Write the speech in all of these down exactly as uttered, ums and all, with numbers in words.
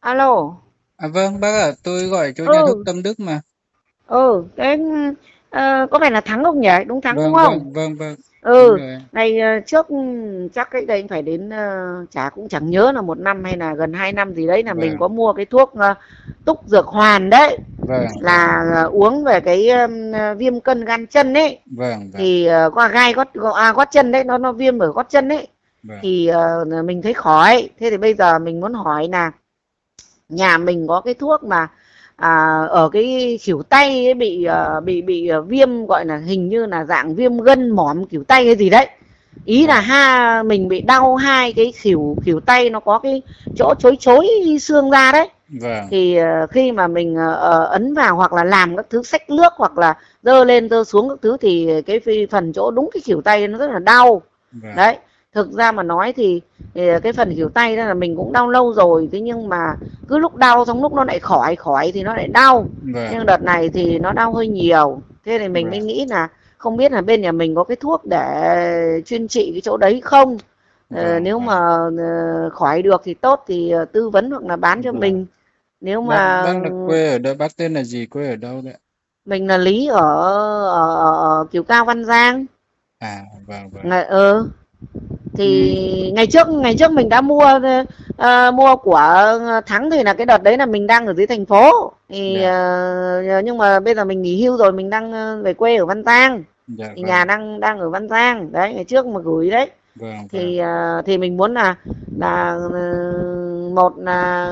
Alo. À vâng, bác ạ, tôi gọi cho nhà thuốc Ừ. Tâm Đức mà. Ừ. Cái ờ, có phải là Thắng không nhỉ? Đúng Thắng đúng Vâng, không? vâng, vâng, vâng, đúng Ừ. rồi. Ngày ờ, trước, ừ, chắc cách đây phải đến, ờ, chả cũng chẳng nhớ là một năm hay là gần hai năm gì đấy, là mình Vâng, có mua cái thuốc, ờ, Túc Dược Hoàn đấy, vâng, vâng, là ờ, uống về cái, ừm, ờ, viêm cân gan chân ấy. vâng, vâng, Thì ờ, qua gai gót à, gót chân đấy, nó nó viêm ở gót chân ấy. vâng. Thì ờ, mình thấy khỏi. Thế thì bây giờ mình muốn hỏi là nhà mình có cái thuốc mà, à, ở cái khuỷu tay ấy bị, ờ, bị bị ờ, viêm, gọi là hình như là dạng viêm gân mỏm khuỷu tay hay gì đấy. Ý là Vâng, ha, mình bị đau hai cái khuỷu khuỷu tay, nó có cái chỗ chối chối xương ra đấy. vâng, Thì ờ, khi mà mình ờ, ờ, ấn vào hoặc là làm các thứ xách nước hoặc là giơ lên giơ xuống các thứ, thì cái phần chỗ đúng cái khuỷu tay nó rất là đau. vâng, Đấy, thực ra mà nói thì, thì cái phần khuỷu tay đó là mình cũng đau lâu rồi, thế nhưng mà cứ lúc đau xong lúc nó lại khỏi khỏi thì nó lại đau. vâng, Nhưng đợt này thì nó đau hơi nhiều, thế thì mình mới vâng, nghĩ là không biết là bên nhà mình có cái thuốc để chuyên trị cái chỗ đấy không. Ờ, vâng, nếu mà vâng, ờ, khỏi được thì tốt, thì ờ, tư vấn hoặc là bán cho vâng. mình. Nếu Bác, mà bác là quê ở đâu? Bác tên là gì? Quê ở đâu đấy? mình là Lý ở, ở, ở, ở Kiều Cao Văn Giang. À, vâng, vâng. Ngày ờ thì Ừ, ngày trước ngày trước mình đã mua, ờ, mua của Thắng, thì là cái đợt đấy là mình đang ở dưới thành phố, thì dạ, ờ, nhưng mà bây giờ mình nghỉ hưu rồi, mình đang ờ, về quê ở Văn Giang. dạ, Thì nhà vâng, đang đang ở Văn Giang đấy, ngày trước mà gửi đấy. vâng, vâng, Thì ờ, thì mình muốn là là ờ, một là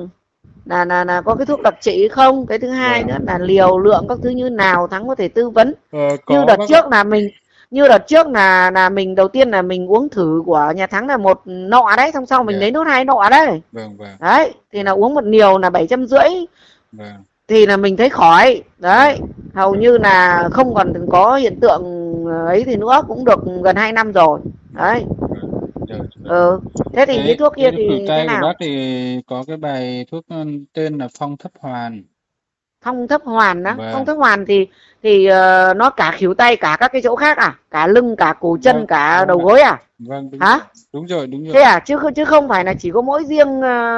là là, là có cái thuốc đặc trị không, cái thứ hai nữa vâng. là liều lượng các thứ như nào, Thắng có thể tư vấn. Ờ, Như có đợt bác ạ. trước là mình như đợt trước là là mình đầu tiên là mình uống thử của nhà Thắng là một nọ đấy, xong sau mình Dạ, lấy nốt hai nọ đấy. vâng, vâng, Đấy, thì là vâng, uống một liều là bảy trăm rưỡi, vâng, thì là mình thấy khỏi đấy, vâng, hầu vâng, như là không còn có hiện tượng ấy thì nữa, cũng được gần hai năm rồi vâng, đấy. vâng, rồi, rồi. Ừ. Thế thì cái Cái thuốc cái kia khử thì thế tay của bác nào? thì có cái bài thuốc ờ, tên là Phong Thấp Hoàn. Phong Thấp Hoàn á? Phong Vâng, Thấp Hoàn thì thì ờ, nó cả khuỷu tay cả các cái chỗ khác à, cả lưng cả cổ vâng, chân cả vâng đầu ạ. gối à? Vâng, đúng Hả? rồi, đúng rồi, đúng Thế rồi. à, chứ chứ không phải là chỉ có mỗi riêng,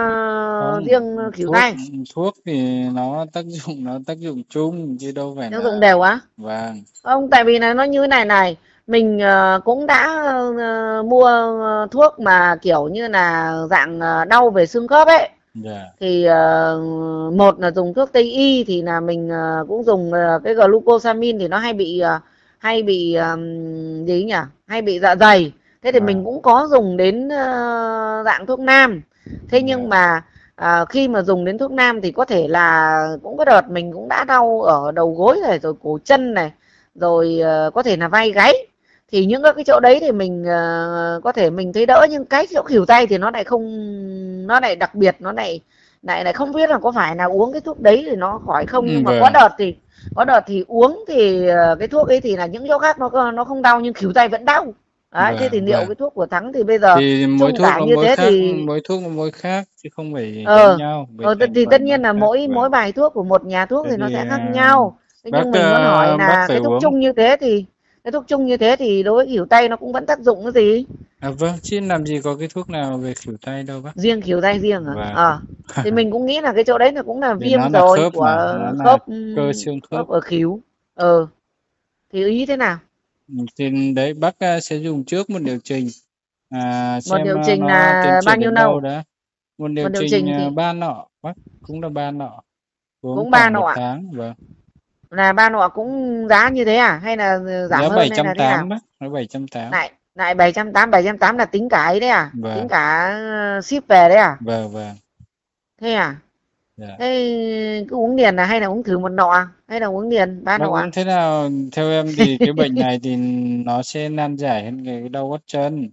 ờ, Không, riêng khuỷu thuốc tay? thuốc thì nó tác dụng nó tác dụng chung chứ đâu phải Tác dụng là. đều á? Vâng, Không, tại vì là nó như này này, mình ờ, cũng đã ờ, mua ờ, thuốc mà kiểu như là dạng ờ, đau về xương khớp ấy. dạ, Thì ờ, một là dùng thuốc Tây y, thì là mình ờ, cũng dùng ờ, cái glucosamine, thì nó hay bị ờ, hay bị ờm, gì nhỉ, hay bị dạ dày. Thế thì mình vâng, cũng có dùng đến ờ, dạng thuốc nam. Thế nhưng dạ, mà à, khi mà dùng đến thuốc nam thì có thể là cũng có đợt mình cũng đã đau ở đầu gối này, rồi cổ chân này, rồi ờ, có thể là vai gáy. Thì những cái chỗ đấy thì mình ờ, có thể mình thấy đỡ, nhưng cái chỗ khuỷu tay thì nó lại không, nó lại đặc biệt, nó lại lại lại không biết là có phải là uống cái thuốc đấy thì nó khỏi không. ừ, Nhưng mà có vâng, đợt thì có đợt thì uống thì ờ, cái thuốc ấy thì là những chỗ khác nó nó không đau nhưng khuỷu tay vẫn đau. Đấy, thế thì vâng, liệu vâng. cái thuốc của Thắng thì bây giờ Thì mỗi chung thuốc cả nó như mỗi thế khác, thì mỗi thuốc nó mỗi khác chứ không phải giống ờ nhau về ờ thành thì tất phần nó nhiên là khác. mỗi Vâng. mỗi bài thuốc của một nhà thuốc Thế thì nó thì sẽ khác à, nhau. Thế bác nhưng mình muốn hỏi à, bác là phải cái thuốc uống. chung như thế thì cái thuốc chung như thế thì đối với khuỷu tay nó cũng vẫn tác dụng cái gì? À, vâng, chứ làm gì có cái thuốc nào về khuỷu tay đâu bác. Riêng khuỷu tay riêng à? Vâng. Ờ. Thì mình cũng nghĩ là cái chỗ đấy là cũng là Vì nó viêm là rồi, khớp mà, của nó là khớp, cơ xương khớp. khớp ở khuỷu. Ờ, thì ý thế nào? Ừ, thì đấy bác à, sẽ dùng trước một liệu trình, à, Một xem liệu à, trình nó tiến là bao triển nhiêu đến đâu nâu? đã. Một liệu Một liệu trình trình à, thì ba nọ bác, cũng là ba nọ, uống cũng ba khoảng một nọ ạ. tháng. Vâng, Là ba nọ cũng giá như thế à, hay là giảm giá hơn bảy hay trăm là thế nào? tám bác, nó bảy trăm tám. Lại lại bảy trăm tám, bảy trăm tám là tính cả ấy đấy à? Tính Vâng, cả ờ, ship về đấy à? vâng, vâng, Thế à? dạ. Thế cứ uống liền là hay là uống thử một nọ à? Hay là uống liền ba Bác nọ uống à? thế nào theo em thì cái bệnh này thì nó sẽ nan giải hơn cái đau gót chân.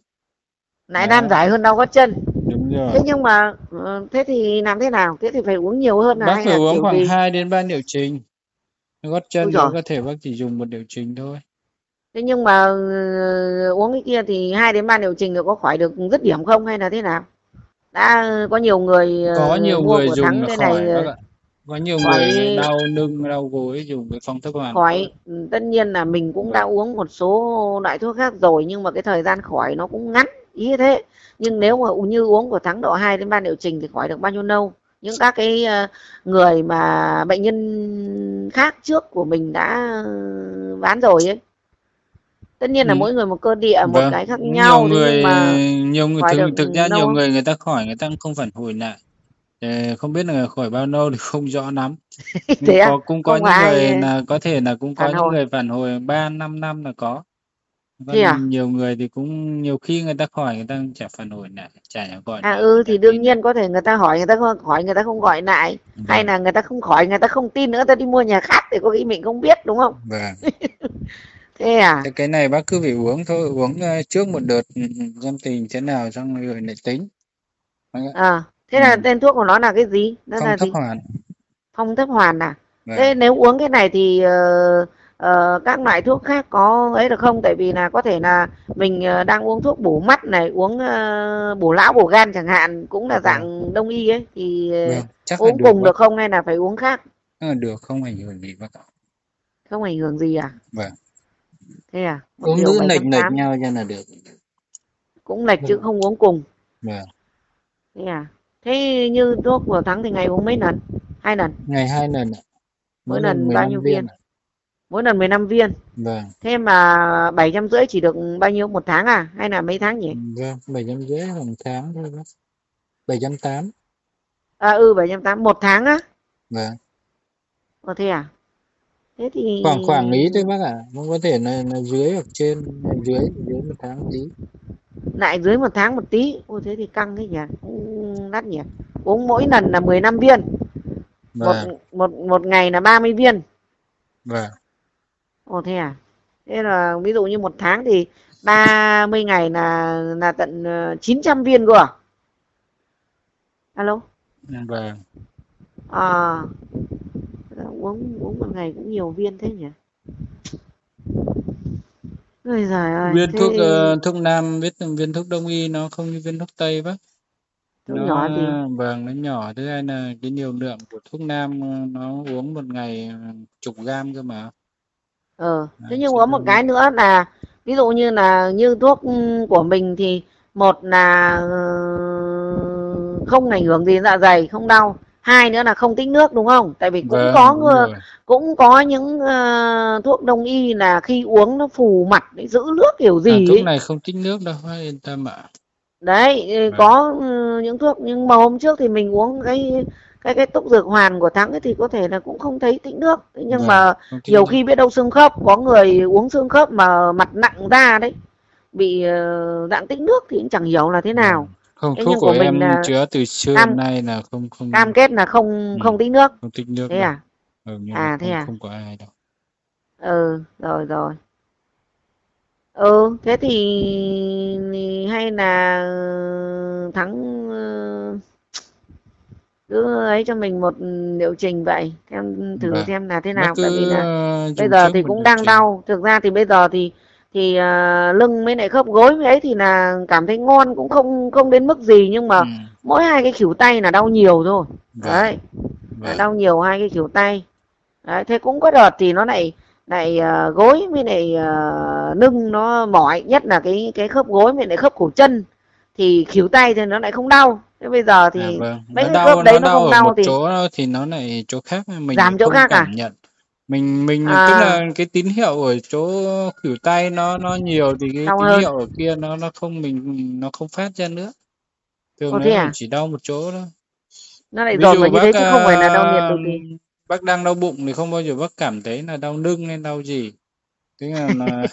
Lại nan Đấy, giải hơn đau gót chân. đúng rồi. Thế nhưng mà ờ, thế thì làm thế nào? Thế thì phải uống nhiều hơn là Bác hay phải là uống kiểu khoảng gì? hai đến ba liệu trình. Gót Ôi chân nếu giời. có thể bác chỉ dùng một liệu trình thôi. Thế nhưng mà ờ, uống cái kia thì hai đến ba liệu trình thì có khỏi được dứt điểm không hay là thế nào? Đã có nhiều người Có ờ, nhiều mua người của dùng Thắng là thế này khỏi bác ờ, ạ. Có nhiều khỏi người đau lưng, đau gối dùng cái phong thấp hoàn khỏi. khỏi. Tất nhiên là mình cũng đã Vâng, uống một số loại thuốc khác rồi, nhưng mà cái thời gian khỏi nó cũng ngắn, ý thế. Nhưng nếu mà như uống của Thắng độ hai đến ba liệu trình thì khỏi được bao nhiêu lâu? những các cái ờ, người mà bệnh nhân khác trước của mình đã ờ, bán rồi ấy. Tất nhiên là Ừ. mỗi người một cơ địa, một Vâng, cái khác nhiều nhau, thế người nhưng mà nhiều người khỏi thực được thực ra nhiều lâu không? người người ta khỏi người ta cũng không phản hồi lại. Ờ, không biết là khỏi bao lâu thì không rõ lắm. Nhưng Thế à? có cũng có Không những ai người là có thể là cũng có phản những hồi. người phản hồi ba năm năm là có. Thế à? Còn nhiều người thì cũng nhiều khi người ta khỏi người ta chả phản hồi lại, chả gọi À lại, ừ thì nhắn tin đương lại. nhiên có thể người ta hỏi người ta không hỏi, người ta không gọi lại, hay Vâng, là người ta không khỏi, người ta không tin nữa, ta đi mua nhà khác thì có khi mình không biết đúng không? vâng. Thế à? Thế cái này bác cứ phải uống thôi, uống ờ, trước một đợt ừ, ừ, xem tình thế nào xong rồi lại tính. Vâng ạ. À, thế Ừ. là tên thuốc của nó là cái gì? Nó Không là thấp gì? hoàn. Phong thấp hoàn à? Vâng. Thế nếu uống cái này thì ờ, ờ, các loại thuốc khác có ấy được không? Tại vì là có thể là mình ờ, đang uống thuốc bổ mắt này, uống ờ, bổ lão bổ gan chẳng hạn, cũng là Vâng. dạng đông y ấy, thì ờ, Vâng, chắc là uống được cùng bác. được không hay là phải uống khác? Ờ, được, không ảnh hưởng gì bác ạ. Không ảnh hưởng gì à? Vâng. Thế à? Một Uống liều cứ bảy lệch trăm lệch tám nhau cho là được. cũng lệch chứ Vâng. không uống cùng. Vâng. Thế à? Thế như thuốc của Thắng thì ngày uống mấy lần? Hai lần. Ngày hai lần ạ. Mỗi Mỗi lần lần bao nhiêu mười lăm viên viên? ạ. Mỗi lần mười lăm viên. Vâng. Thế mà bảy trăm rưỡi chỉ được bao nhiêu một tháng à? Hay là mấy tháng nhỉ? Vâng, bảy trăm rưỡi một tháng thôi bác. Bảy trăm tám. À ừ, bảy trăm tám một tháng á? Vâng. Ờ thế à? Thế thì Khoảng khoảng ý thôi bác ạ. Không có thể là, là dưới hoặc trên, dưới dưới một tháng tí. lại dưới một tháng một tí. Ôi thế thì căng đấy nhỉ? Cũng đắt nhỉ? Uống mỗi lần là mười lăm viên. Một Vâng. một một ngày là ba mươi viên. Vâng. Ồ thế à? Thế là ví dụ như một tháng thì ba mươi ngày là là tận ờ, chín trăm viên cơ à? Alo? Vâng. À, uống uống một ngày cũng nhiều viên thế nhỉ? Ôi giời ơi, Viên thuốc thế ờ, thuốc nam biết viên thuốc đông y nó không như viên thuốc tây bác. thuốc Nó nhỏ gì? vâng nó nhỏ, thứ hai là cái liều lượng của thuốc nam ờ, nó uống một ngày ờ, chục gam cơ mà. Ờ, À, thế nhưng chứ có một không. cái nữa là ví dụ như là như thuốc của mình thì một là ờ, không ảnh hưởng gì đến dạ dày, không đau. Hai nữa là không tích nước đúng không? Tại vì cũng Vâng có đúng ngừa- rồi. cũng có những ờ, thuốc đông y là khi uống nó phù mặt, để giữ nước kiểu À, gì thuốc ấy. này không tích nước đâu, bác yên tâm ạ. Đấy, ừ, Vâng. có ừ, những thuốc nhưng mà hôm trước thì mình uống cái cái cái túc dược hoàn của Thắng ấy thì có thể là cũng không thấy tích nước. Thế nhưng Vâng, mà không tích nhiều nước. khi biết đâu xương khớp, có người uống xương khớp mà mặt nặng ra đấy, bị ờ, dạng tích nước thì cũng chẳng hiểu là thế nào. Vâng. Không, Thế thuốc nhưng của của mình em là chữa từ xưa cam nay là không không cam kết là không ừ, không tích nước. không tích nước Thế đâu. à? Hầu như là À thế không à? không có ai đâu. Ừ, rồi rồi. Ừ, thế thì hay là Thắng ờ, cứ ấy cho mình một liệu trình vậy, em thử Vâng. xem là thế Bác nào. Tại vì cứ là ờ, bây dùng giờ trước thì một cũng liệu đang trình. đau, thực ra thì bây giờ thì thì à, lưng với lại khớp gối với ấy thì là cảm thấy ngon, cũng không không đến mức gì, nhưng Ừ. mà mỗi hai cái khuỷu tay là đau nhiều thôi. Vâng. Đấy, là Vâng. đau nhiều hai cái khuỷu tay. Đấy, thế cũng có đợt thì nó lại lại à, gối với lại à, lưng nó mỏi, nhất là cái cái khớp gối với lại khớp cổ chân, thì khuỷu tay thì nó lại không đau. Thế bây giờ À thì vâng, mấy nó cái khớp đau đấy nó nó đau không ở đau một thì chỗ đó thì nó lại chỗ khác mình lại giảm chỗ không khác cảm à? nhận. Mình mình tức là À, cái tín hiệu ở chỗ khuỷu tay nó nó nhiều thì cái đau tín hơn. hiệu ở kia nó nó không mình nó không phát ra nữa. Thường Ồ nó thế lại à? chỉ đau một chỗ thôi. Nó lại Ví dồn vào dụ như bác thế chứ không phải là đau liệt à, cực kỳ. bác đang đau bụng thì không bao giờ bác cảm thấy là đau lưng hay đau gì. Tức là, là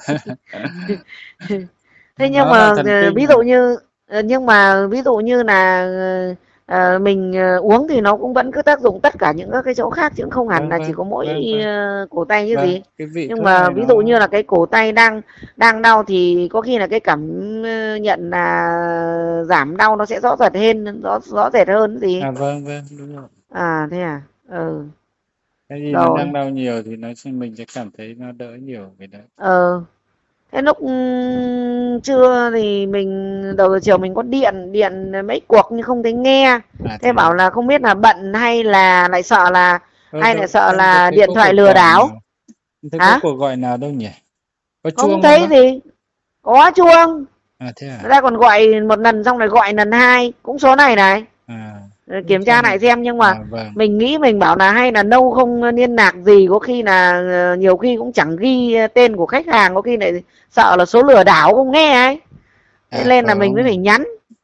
Thế nhưng nó là mà thần ờ, kinh ví mà. dụ như ờ, nhưng mà ví dụ như là ờ, mình ờ, uống thì nó cũng vẫn cứ tác dụng tất cả những các cái chỗ khác, chứ không hẳn Vâng là chỉ vâng có mỗi vâng vâng ờ, cổ tay như vâng. gì. Cái vị Nhưng thuốc mà này ví dụ nó như là cái cổ tay đang đang đau thì có khi là cái cảm ờ, nhận là giảm đau nó sẽ rõ rệt hơn, rõ rõ rệt hơn gì. à vâng vâng đúng rồi. À thế à? Ừ, Cái gì nó đang rồi. đau nhiều thì nó sẽ mình sẽ cảm thấy nó đỡ nhiều cái đấy. Ờ, thế lúc ừm, trưa thì mình đầu giờ chiều mình có điện điện mấy cuộc nhưng không thấy nghe. À Thế thế à? bảo là không biết là bận hay là lại sợ là Ơ hay đâu lại sợ em có là thấy điện có thoại cuộc lừa gọi đảo. nào, em thấy có Hả? cuộc gọi nào đâu nhỉ? Có Không chuông không thấy bác? gì. Có chuông. À thế Người à? ta còn gọi một lần xong rồi gọi lần hai, cũng số này này. À kiểm tra Xem lại xem, nhưng mà à, vâng mình nghĩ mình bảo là hay là lâu không liên lạc gì, có khi là ờ, nhiều khi cũng chẳng ghi tên của khách hàng, có khi lại sợ là số lừa đảo không nghe ấy, thế à nên là mình mới phải không nhắn.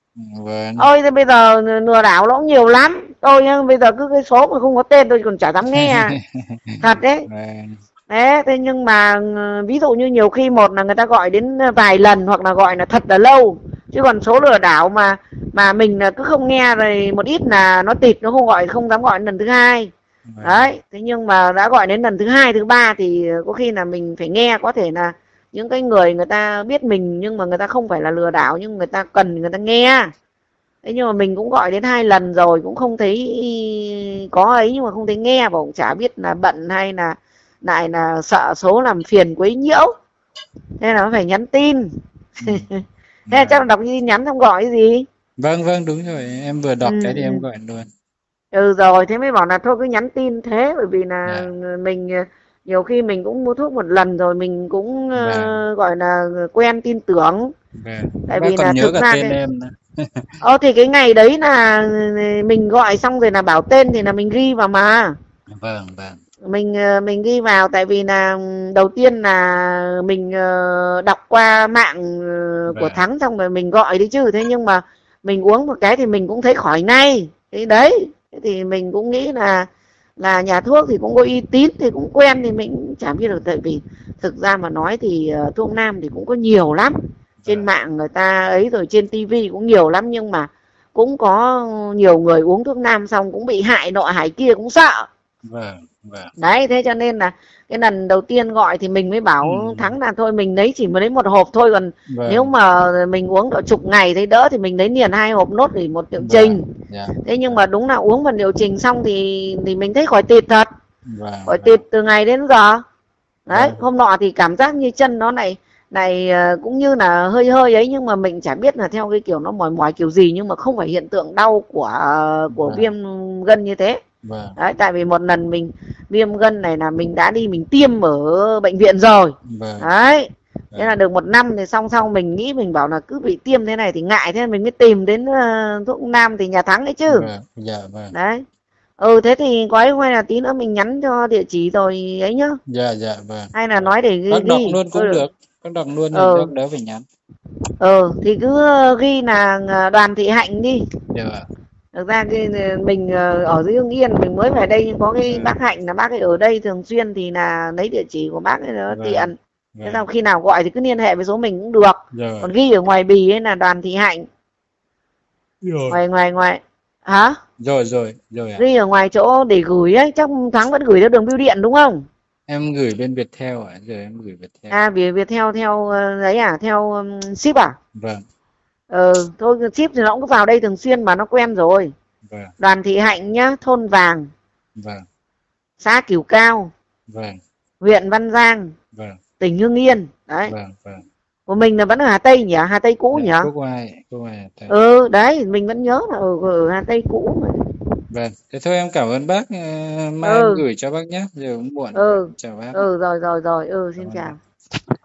vâng Ôi thế bây giờ lừa đảo nó cũng nhiều lắm, tôi nhá, bây giờ cứ cái số mà không có tên tôi còn chả dám nghe à. Thật đấy. vâng Đấy, thế nhưng mà ờ, ví dụ như nhiều khi một là người ta gọi đến vài lần hoặc là gọi là thật là lâu, chứ còn số lừa đảo mà mà mình là cứ không nghe rồi một ít là nó tịt, nó không gọi, không dám gọi lần thứ hai. vâng Đấy, thế nhưng mà đã gọi đến lần thứ hai thứ ba thì có khi là mình phải nghe, có thể là những cái người người ta biết mình nhưng mà người ta không phải là lừa đảo, nhưng người ta cần người ta nghe. Thế nhưng mà mình cũng gọi đến hai lần rồi cũng không thấy có ấy, nhưng mà không thấy nghe, và cũng chả biết là bận hay là lại là sợ số làm phiền quấy nhiễu, thế là nó phải nhắn tin. ừ. Thế là chắc là Vâng đọc tin nhắn xong gọi cái gì. vâng vâng đúng rồi, em vừa Ừ, đọc cái thì em ừ. gọi luôn. Ừ rồi, thế mới bảo là thôi cứ nhắn tin thế, bởi vì là Dạ mình nhiều khi mình cũng mua thuốc một lần rồi mình cũng vâng ờ, gọi là quen tin tưởng, vâng tại bác vì còn là nhớ thực cả ra tên cái em nữa. ờ thì cái ngày đấy là mình gọi xong rồi là bảo tên thì là mình ghi vào mà. Vâng vâng Mình ờ, mình ghi vào, tại vì là đầu tiên là mình ờ, đọc qua mạng ờ, của vâng Thắng xong rồi mình gọi đi chứ, thế nhưng mà mình uống một cái thì mình cũng thấy khỏi ngay. Thế đấy, thế thì mình cũng nghĩ là là nhà thuốc thì cũng có uy tín thì cũng quen, thì mình cũng chả biết được, tại vì thực ra mà nói thì ờ, thuốc nam thì cũng có nhiều lắm, trên vâng mạng người ta ấy rồi trên tivi cũng nhiều lắm, nhưng mà cũng có nhiều người uống thuốc nam xong cũng bị hại nọ hại kia cũng sợ. vâng vâng Đấy, thế cho nên là cái lần đầu tiên gọi thì mình mới ừ. bảo Thắng là thôi mình lấy chỉ mới lấy một hộp thôi, còn nếu Vâng mà mình uống độ chục ngày thấy đỡ thì mình lấy liền hai hộp nốt để một liệu vâng trình. dạ Thế nhưng mà vâng đúng là uống một liệu trình xong thì thì mình thấy khỏi tịt thật, vâng khỏi vâng tịt từ ngày đến giờ. Đấy, vâng hôm nọ thì cảm giác như chân nó này này ờ, cũng như là hơi hơi ấy, nhưng mà mình chả biết là theo cái kiểu nó mỏi mỏi kiểu gì, nhưng mà không phải hiện tượng đau của của viêm vâng gân như thế. vâng Đấy, tại vì một lần mình viêm gân này là mình đã đi mình tiêm ở bệnh viện rồi. vâng Đấy, thế là vâng được một năm thì xong xong mình nghĩ mình bảo là cứ bị tiêm thế này thì ngại, thế mình mới tìm đến uh, thuốc nam thì nhà Thắng ấy chứ. vâng dạ vâng Đấy. Ừ thế thì có ấy, hay là tí nữa mình nhắn cho địa chỉ rồi ấy nhá, dạ dạ vâng hay là vâng nói để ghi bác đọc ghi luôn thôi cũng được. được, bác đọc luôn thì Ừ. bác đỡ phải nhắn. Ừ thì cứ ghi là à, Đoàn Thị Hạnh đi. Dạ Thực ra cái mình ờ, ở dưới Hưng Yên mình mới về đây, nhưng có cái vâng bác Hạnh là bác ấy ở đây thường xuyên thì là lấy địa chỉ của bác ấy nó vâng tiện. Thế vâng sao khi nào gọi thì cứ liên hệ với số mình cũng được. rồi Còn ghi ở ngoài bì ấy là Đoàn Thị Hạnh. rồi Ngoài ngoài ngoài hả? rồi rồi rồi ạ. Ghi ở ngoài chỗ để gửi ấy, chắc Thắng vẫn gửi theo đường bưu điện đúng không? Em gửi bên Viettel ạ, giờ em gửi Viettel. À vì việc theo theo ờ, ấy à, theo um, ship à? Vâng Ừ, thôi ship thì nó cũng vào đây thường xuyên mà nó quen rồi. vâng Đoàn Thị Hạnh nhá, thôn Vàng, vâng xã Cửu Cao, vâng huyện Văn Giang, vâng tỉnh Hưng Yên. Đấy. vâng vâng Của mình là vẫn ở Hà Tây nhỉ, Hà Tây cũ dạ nhỉ? quốc oai quốc oai Tây. Ừ, đấy, mình vẫn nhớ là ở, ở Hà Tây cũ mà. Vâng thế thôi em cảm ơn bác, ờ, mai em Ừ, gửi cho bác nhé, giờ cũng muộn rồi, ừ, chào bác. ừ, rồi, rồi, rồi, ừ, Cảm xin ơn bác. chào.